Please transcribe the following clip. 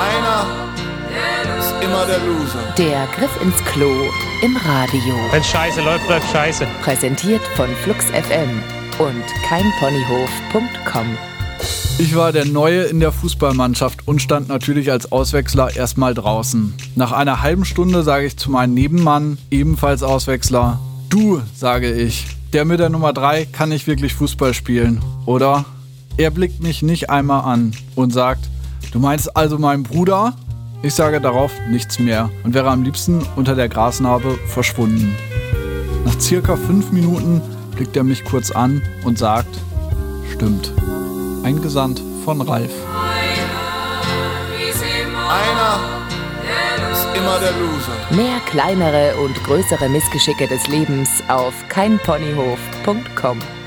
Einer ist immer der Loser. Der Griff ins Klo im Radio. Wenn scheiße läuft, läuft scheiße. Präsentiert von Flux FM und keinponyhof.com. Ich war der Neue in der Fußballmannschaft und stand natürlich als Auswechsler erstmal draußen. Nach einer halben Stunde sage ich zu meinem Nebenmann, ebenfalls Auswechsler: Du, sage ich, der mit der Nummer 3 kann nicht wirklich Fußball spielen, oder? Er blickt mich nicht einmal an und sagt: Du meinst also meinen Bruder? Ich sage darauf nichts mehr und wäre am liebsten unter der Grasnarbe verschwunden. Nach circa 5 Minuten blickt er mich kurz an und sagt: Stimmt. Eingesandt von Ralf. Einer ist immer der Loser. Mehr kleinere und größere Missgeschicke des Lebens auf keinponyhof.com.